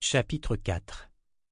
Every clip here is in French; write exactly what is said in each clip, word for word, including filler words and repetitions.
Chapitre quatre.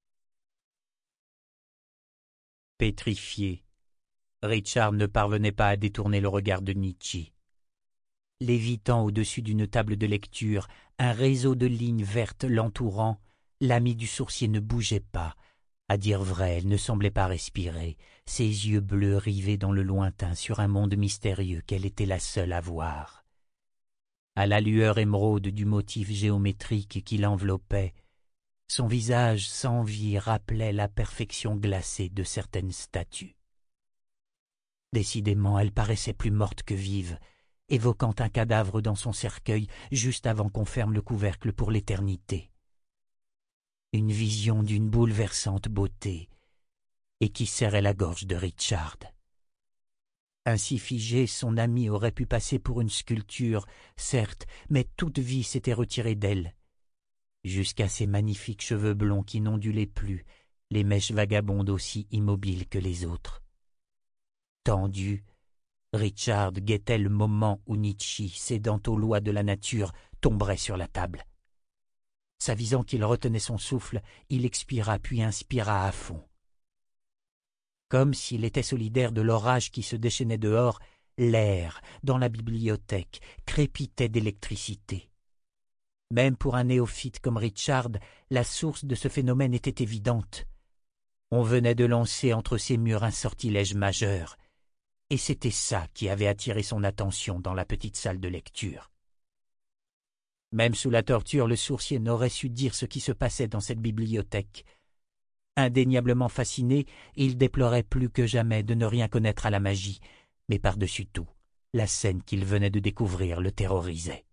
Pétrifié, Richard ne parvenait pas à détourner le regard de Nietzsche. Lévitant au-dessus d'une table de lecture, un réseau de lignes vertes l'entourant, l'amie du sourcier ne bougeait pas. À dire vrai, elle ne semblait pas respirer, ses yeux bleus rivés dans le lointain sur un monde mystérieux qu'elle était la seule à voir. À la lueur émeraude du motif géométrique qui l'enveloppait, son visage sans vie rappelait la perfection glacée de certaines statues. Décidément, elle paraissait plus morte que vive, évoquant un cadavre dans son cercueil juste avant qu'on ferme le couvercle pour l'éternité. Une vision d'une bouleversante beauté, et qui serrait la gorge de Richard. Ainsi figée, son amie aurait pu passer pour une sculpture, certes, mais toute vie s'était retirée d'elle. Jusqu'à ses magnifiques cheveux blonds qui n'ondulaient plus, les mèches vagabondes aussi immobiles que les autres. Tendu, Richard guettait le moment où Nietzsche, cédant aux lois de la nature, tomberait sur la table. S'avisant qu'il retenait son souffle, il expira puis inspira à fond. Comme s'il était solidaire de l'orage qui se déchaînait dehors, l'air, dans la bibliothèque, crépitait d'électricité. Même pour un néophyte comme Richard, la source de ce phénomène était évidente. On venait de lancer entre ces murs un sortilège majeur, et c'était ça qui avait attiré son attention dans la petite salle de lecture. Même sous la torture, le sourcier n'aurait su dire ce qui se passait dans cette bibliothèque. Indéniablement fasciné, il déplorait plus que jamais de ne rien connaître à la magie, mais par-dessus tout, la scène qu'il venait de découvrir le terrorisait.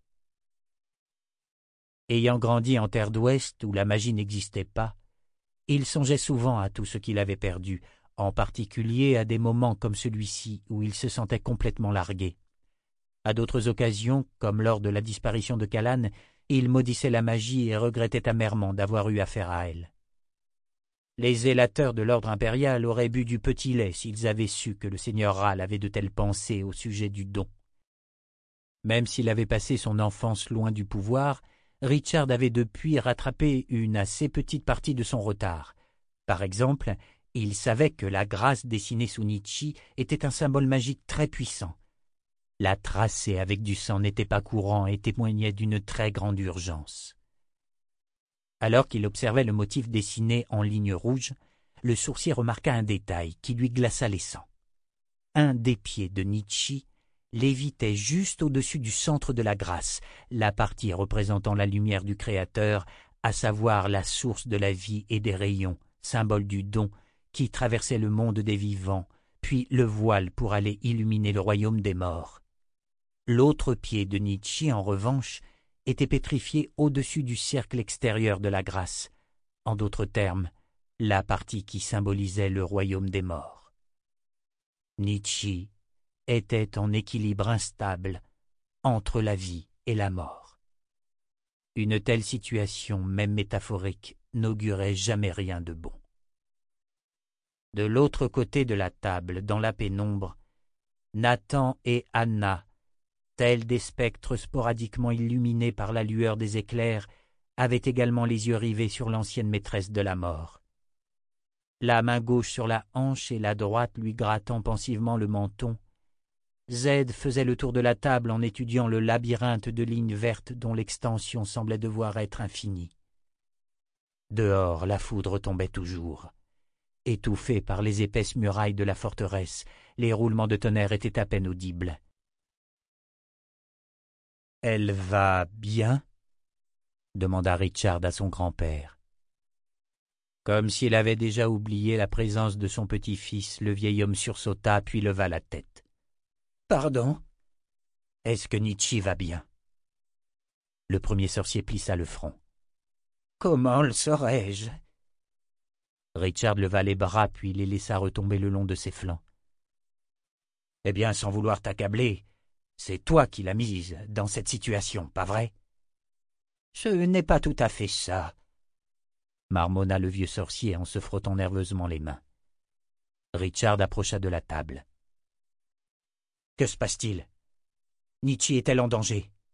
Ayant grandi en terre d'Ouest où la magie n'existait pas, il songeait souvent à tout ce qu'il avait perdu, en particulier à des moments comme celui-ci où il se sentait complètement largué. À d'autres occasions, comme lors de la disparition de Callan, il maudissait la magie et regrettait amèrement d'avoir eu affaire à elle. Les zélateurs de l'ordre impérial auraient bu du petit lait s'ils avaient su que le seigneur Ral avait de telles pensées au sujet du don. Même s'il avait passé son enfance loin du pouvoir, Richard avait depuis rattrapé une assez petite partie de son retard. Par exemple, il savait que la grâce dessinée sous Nietzsche était un symbole magique très puissant. La tracer avec du sang n'était pas courant et témoignait d'une très grande urgence. Alors qu'il observait le motif dessiné en lignes rouges, le sourcier remarqua un détail qui lui glaça les sangs. Un des pieds de Nietzsche lévitait juste au-dessus du centre de la grâce, la partie représentant la lumière du Créateur, à savoir la source de la vie et des rayons, symbole du don, qui traversait le monde des vivants, puis le voile pour aller illuminer le royaume des morts. L'autre pied de Nietzsche, en revanche, était pétrifié au-dessus du cercle extérieur de la grâce, en d'autres termes, la partie qui symbolisait le royaume des morts. Nietzsche était en équilibre instable entre la vie et la mort. Une telle situation, même métaphorique, n'augurait jamais rien de bon. De l'autre côté de la table, dans la pénombre, Nathan et Anna, tels des spectres sporadiquement illuminés par la lueur des éclairs, avaient également les yeux rivés sur l'ancienne maîtresse de la mort. La main gauche sur la hanche et la droite lui grattant pensivement le menton, Z faisait le tour de la table en étudiant le labyrinthe de lignes vertes dont l'extension semblait devoir être infinie. Dehors, la foudre tombait toujours. Étouffés par les épaisses murailles de la forteresse, les roulements de tonnerre étaient à peine audibles. « Elle va bien ?» demanda Richard à son grand-père. Comme s'il avait déjà oublié la présence de son petit-fils, le vieil homme sursauta puis leva la tête. « Pardon ? Est-ce que Nietzsche va bien ?» Le premier sorcier plissa le front. « Comment le saurais-je » Richard leva les bras puis les laissa retomber le long de ses flancs. « Eh bien, sans vouloir t'accabler, c'est toi qui l'as mise dans cette situation, pas vrai ?»« Ce n'est pas tout à fait ça, » marmonna le vieux sorcier en se frottant nerveusement les mains. Richard approcha de la table. « Que se passe-t-il ? Nietzsche est-elle en danger ?»«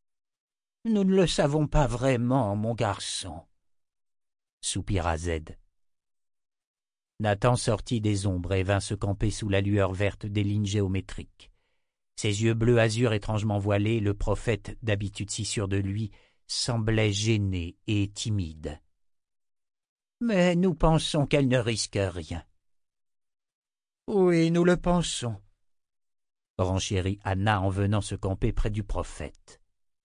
Nous ne le savons pas vraiment, mon garçon. soupira Z. Nathan sortit des ombres et vint se camper sous la lueur verte des lignes géométriques. Ses yeux bleu azur étrangement voilés, le prophète, d'habitude si sûr de lui, semblait gêné et timide. « Mais nous pensons qu'elle ne risque rien. »« Oui, nous le pensons, » renchérit Anna en venant se camper près du prophète.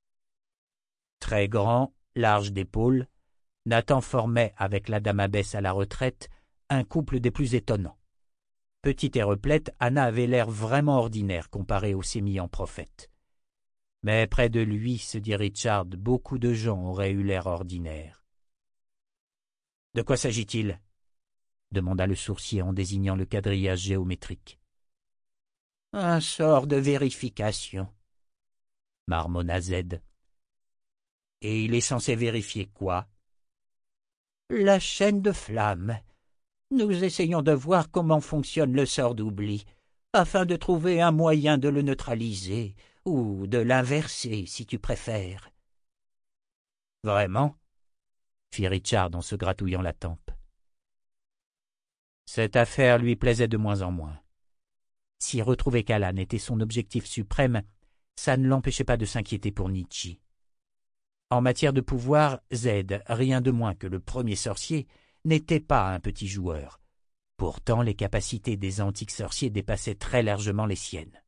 Très grand, large d'épaules, Nathan formait, avec la dame abbesse à la retraite, un couple des plus étonnants. Petite et replète, Anna avait l'air vraiment ordinaire comparée au sémillant prophète. Mais près de lui, se dit Richard, beaucoup de gens auraient eu l'air ordinaire. « De quoi s'agit-il » demanda le sourcier en désignant le quadrillage géométrique. « Un sort de vérification, » marmonna Z. « Et il est censé vérifier quoi ?»« La chaîne de flammes. Nous essayons de voir comment fonctionne le sort d'oubli, afin de trouver un moyen de le neutraliser, ou de l'inverser, si tu préfères. »« Vraiment ?» fit Richard en se gratouillant la tempe. Cette affaire lui plaisait de moins en moins. Si retrouver Callan était son objectif suprême, ça ne l'empêchait pas de s'inquiéter pour Nietzsche. En matière de pouvoir, Z, rien de moins que le premier sorcier, n'était pas un petit joueur. Pourtant, les capacités des antiques sorciers dépassaient très largement les siennes.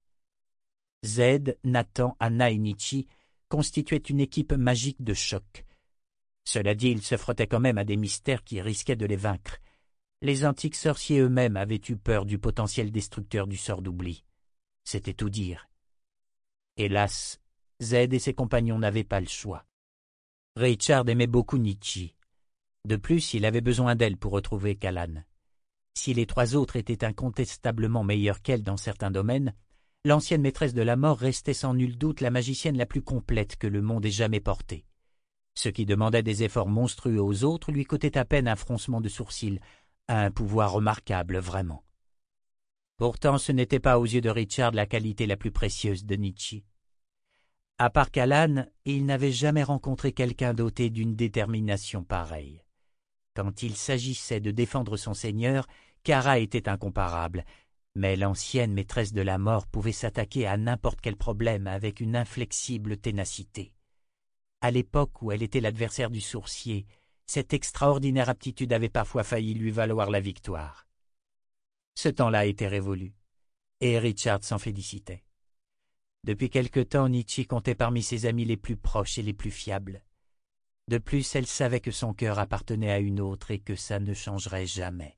Z, Nathan, Anna et Nietzsche constituaient une équipe magique de choc. Cela dit, ils se frottaient quand même à des mystères qui risquaient de les vaincre. Les antiques sorciers eux-mêmes avaient eu peur du potentiel destructeur du sort d'oubli. C'était tout dire. Hélas, Z et ses compagnons n'avaient pas le choix. Richard aimait beaucoup Nietzsche. De plus, il avait besoin d'elle pour retrouver Callan. Si les trois autres étaient incontestablement meilleurs qu'elle dans certains domaines, l'ancienne maîtresse de la mort restait sans nul doute la magicienne la plus complète que le monde ait jamais portée. Ce qui demandait des efforts monstrueux aux autres lui coûtait à peine un froncement de sourcils, un pouvoir remarquable vraiment. Pourtant, ce n'était pas aux yeux de Richard la qualité la plus précieuse de Nietzsche. À part Callan, il n'avait jamais rencontré quelqu'un doté d'une détermination pareille. Quand il s'agissait de défendre son seigneur, Kara était incomparable, mais l'ancienne maîtresse de la mort pouvait s'attaquer à n'importe quel problème avec une inflexible ténacité. À l'époque où elle était l'adversaire du sourcier, cette extraordinaire aptitude avait parfois failli lui valoir la victoire. Ce temps-là était révolu, et Richard s'en félicitait. Depuis quelque temps, Nietzsche comptait parmi ses amis les plus proches et les plus fiables. De plus, elle savait que son cœur appartenait à une autre et que ça ne changerait jamais.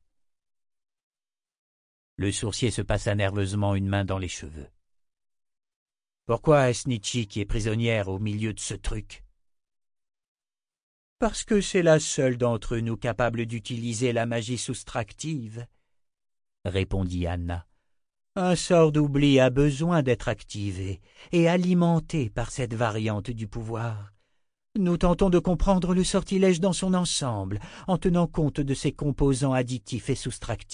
Le sourcier se passa nerveusement une main dans les cheveux. « Pourquoi est-ce Nietzsche qui est prisonnière au milieu de ce truc ?»« Parce que c'est la seule d'entre nous capable d'utiliser la magie soustractive, » répondit Anna. « Un sort d'oubli a besoin d'être activé et alimenté par cette variante du pouvoir. Nous tentons de comprendre le sortilège dans son ensemble, en tenant compte de ses composants additifs et soustractifs. »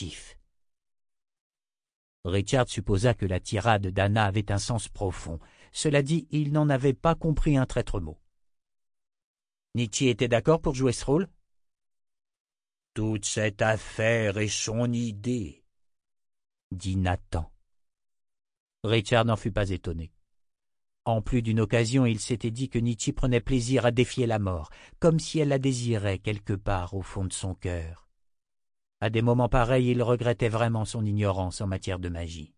Richard supposa que la tirade d'Anna avait un sens profond. Cela dit, il n'en avait pas compris un traître mot. Nietzsche était d'accord pour jouer ce rôle ? « Toute cette affaire est son idée, » dit Nathan. Richard n'en fut pas étonné. En plus d'une occasion, il s'était dit que Nietzsche prenait plaisir à défier la mort, comme si elle la désirait quelque part au fond de son cœur. À des moments pareils, il regrettait vraiment son ignorance en matière de magie.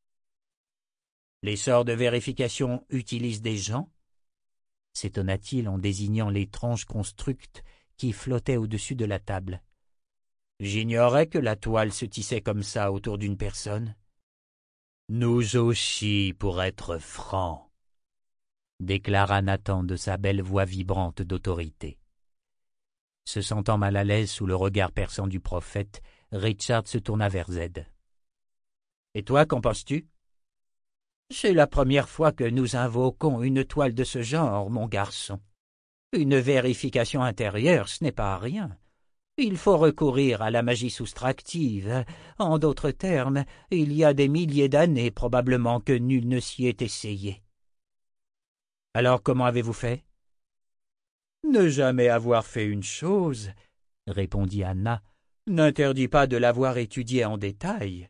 « Les sorts de vérification utilisent des gens ?» s'étonna-t-il en désignant l'étrange construct qui flottait au-dessus de la table. « J'ignorais que la toile se tissait comme ça autour d'une personne. »« Nous aussi, pour être francs, » déclara Nathan de sa belle voix vibrante d'autorité. Se sentant mal à l'aise sous le regard perçant du prophète, Richard se tourna vers Z. « Et toi, qu'en penses-tu »« C'est la première fois que nous invoquons une toile de ce genre, mon garçon. Une vérification intérieure, ce n'est pas rien. Il faut recourir à la magie soustractive. En d'autres termes, il y a des milliers d'années probablement que nul ne s'y est essayé. » « Alors comment avez-vous fait ?»« Ne jamais avoir fait une chose, répondit Anna, n'interdit pas de l'avoir étudié en détail.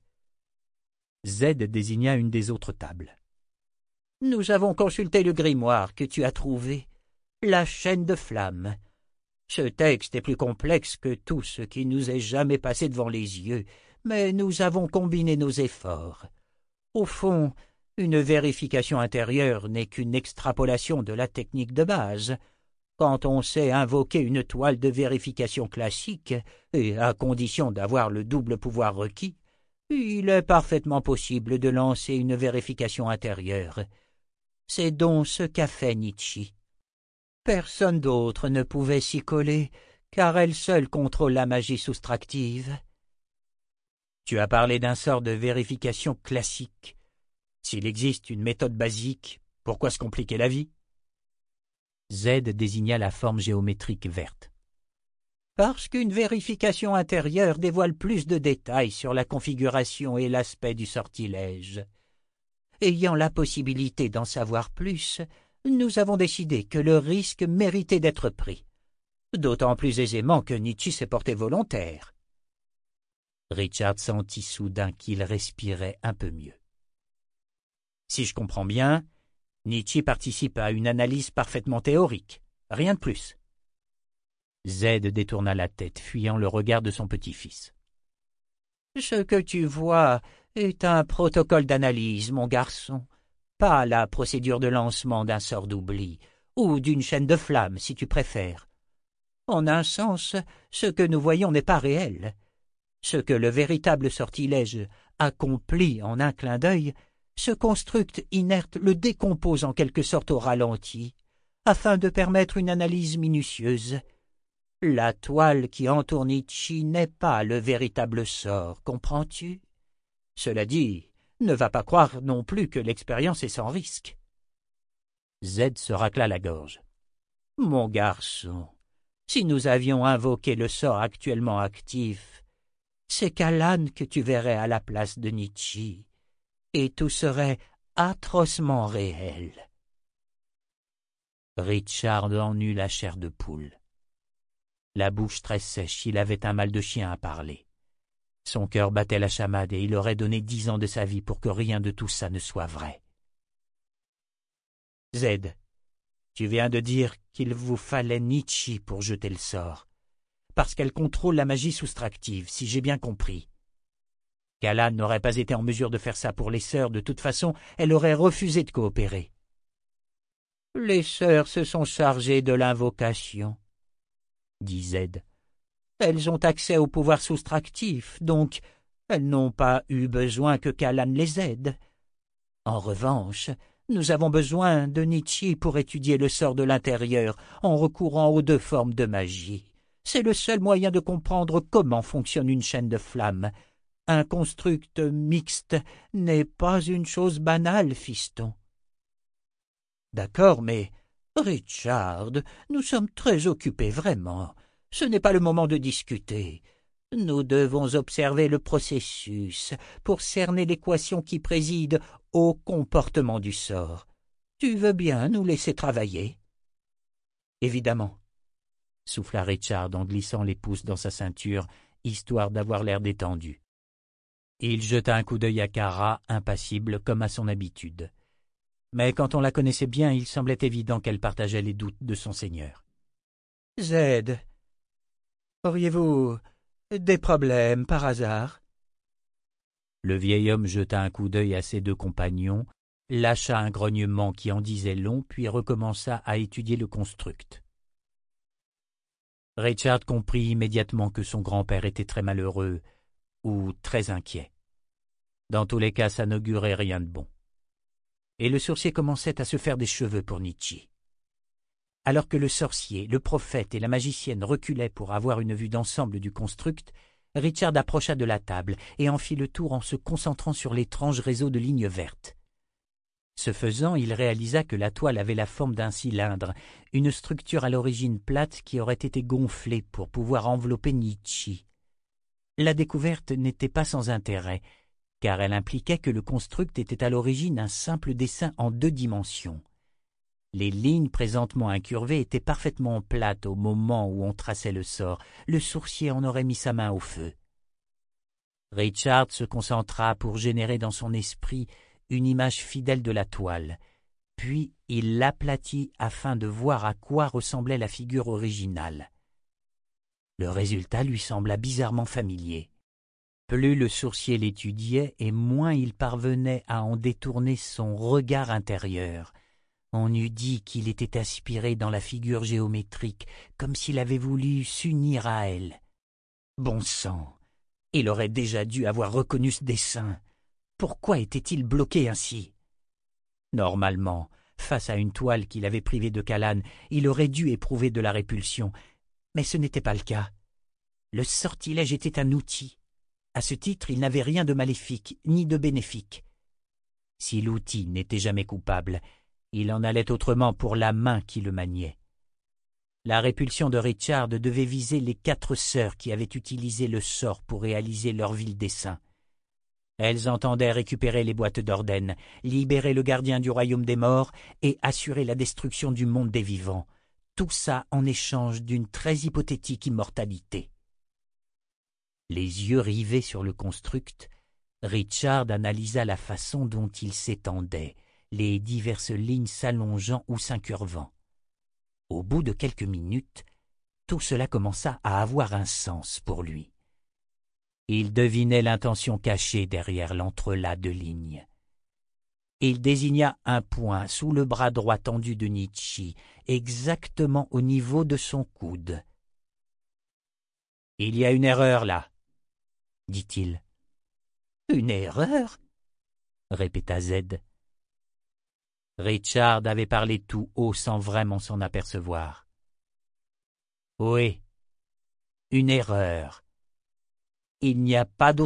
Z désigna une des autres tables. Nous avons consulté le grimoire que tu as trouvé, la chaîne de flammes. Ce texte est plus complexe que tout ce qui nous est jamais passé devant les yeux, mais nous avons combiné nos efforts. Au fond, une vérification intérieure n'est qu'une extrapolation de la technique de base. Quand on sait invoquer une toile de vérification classique, et à condition d'avoir le double pouvoir requis, il est parfaitement possible de lancer une vérification intérieure. C'est donc ce qu'a fait Nietzsche. Personne d'autre ne pouvait s'y coller, car elle seule contrôle la magie soustractive. Tu as parlé d'un sort de vérification classique. S'il existe une méthode basique, pourquoi se compliquer la vie? Z désigna la forme géométrique verte. Parce qu'une vérification intérieure dévoile plus de détails sur la configuration et l'aspect du sortilège. Ayant la possibilité d'en savoir plus, nous avons décidé que le risque méritait d'être pris, d'autant plus aisément que Nietzsche s'est porté volontaire. Richard sentit soudain qu'il respirait un peu mieux. Si je comprends bien, Nietzsche participe à une analyse parfaitement théorique, rien de plus. Z détourna la tête, fuyant le regard de son petit-fils. Ce que tu vois est un protocole d'analyse, mon garçon, pas la procédure de lancement d'un sort d'oubli, ou d'une chaîne de flammes, si tu préfères. En un sens, ce que nous voyons n'est pas réel. Ce que le véritable sortilège accomplit en un clin d'œil, ce construct inerte le décompose en quelque sorte au ralenti, afin de permettre une analyse minutieuse. La toile qui entoure Nietzsche n'est pas le véritable sort, comprends-tu? Cela dit, ne va pas croire non plus que l'expérience est sans risque. Z se racla la gorge. Mon garçon, si nous avions invoqué le sort actuellement actif, c'est Callan que tu verrais à la place de Nietzsche, et tout serait atrocement réel. Richard en eut la chair de poule. La bouche très sèche, il avait un mal de chien à parler. Son cœur battait la chamade et il aurait donné dix ans de sa vie pour que rien de tout ça ne soit vrai. Z, tu viens de dire qu'il vous fallait Nietzsche pour jeter le sort, parce qu'elle contrôle la magie soustractive, si j'ai bien compris. Callan n'aurait pas été en mesure de faire ça pour les sœurs, de toute façon, elle aurait refusé de coopérer. Les sœurs se sont chargées de l'invocation, dit Z. Elles ont accès au pouvoir soustractif, donc elles n'ont pas eu besoin que Callan les aide. En revanche, nous avons besoin de Nietzsche pour étudier le sort de l'intérieur en recourant aux deux formes de magie. C'est le seul moyen de comprendre comment fonctionne une chaîne de flammes. Un construct mixte n'est pas une chose banale, fiston. D'accord, mais, Richard, nous sommes très occupés, vraiment. Ce n'est pas le moment de discuter. Nous devons observer le processus pour cerner l'équation qui préside au comportement du sort. Tu veux bien nous laisser travailler? Évidemment, souffla Richard en glissant les pouces dans sa ceinture, histoire d'avoir l'air détendu. Il jeta un coup d'œil à Kara, impassible comme à son habitude. Mais quand on la connaissait bien, il semblait évident qu'elle partageait les doutes de son seigneur. « Z, auriez-vous des problèmes par hasard ?» Le vieil homme jeta un coup d'œil à ses deux compagnons, lâcha un grognement qui en disait long, puis recommença à étudier le construct. Richard comprit immédiatement que son grand-père était très malheureux, ou très inquiet. Dans tous les cas, ça n'augurait rien de bon. Et le sorcier commençait à se faire des cheveux pour Nietzsche. Alors que le sorcier, le prophète et la magicienne reculaient pour avoir une vue d'ensemble du construct, Richard approcha de la table et en fit le tour en se concentrant sur l'étrange réseau de lignes vertes. Ce faisant, il réalisa que la toile avait la forme d'un cylindre, une structure à l'origine plate qui aurait été gonflée pour pouvoir envelopper Nietzsche. La découverte n'était pas sans intérêt, car elle impliquait que le construct était à l'origine un simple dessin en deux dimensions. Les lignes présentement incurvées étaient parfaitement plates au moment où on traçait le sort. Le sourcier en aurait mis sa main au feu. Richard se concentra pour générer dans son esprit une image fidèle de la toile, puis il l'aplatit afin de voir à quoi ressemblait la figure originale. Le résultat lui sembla bizarrement familier. Plus le sourcier l'étudiait et moins il parvenait à en détourner son regard intérieur. On eût dit qu'il était aspiré dans la figure géométrique, comme s'il avait voulu s'unir à elle. Bon sang! Il aurait déjà dû avoir reconnu ce dessin. Pourquoi était-il bloqué ainsi? Normalement, face à une toile qu'il avait privée de Callanne, il aurait dû éprouver de la répulsion, mais ce n'était pas le cas. Le sortilège était un outil. À ce titre, il n'avait rien de maléfique, ni de bénéfique. Si l'outil n'était jamais coupable, il en allait autrement pour la main qui le maniait. La répulsion de Richard devait viser les quatre sœurs qui avaient utilisé le sort pour réaliser leur vil dessein. Elles entendaient récupérer les boîtes d'Orden, libérer le gardien du royaume des morts et assurer la destruction du monde des vivants. Tout ça en échange d'une très hypothétique immortalité. Les yeux rivés sur le construct, Richard analysa la façon dont il s'étendait, les diverses lignes s'allongeant ou s'incurvant. Au bout de quelques minutes, tout cela commença à avoir un sens pour lui. Il devinait l'intention cachée derrière l'entrelac de lignes. Il désigna un point sous le bras droit tendu de Nietzsche, exactement au niveau de son coude. « Il y a une erreur là, » dit-il. « Une erreur ?» répéta Z. Richard avait parlé tout haut sans vraiment s'en apercevoir. « Oui, une erreur. Il n'y a pas d'autre mot. »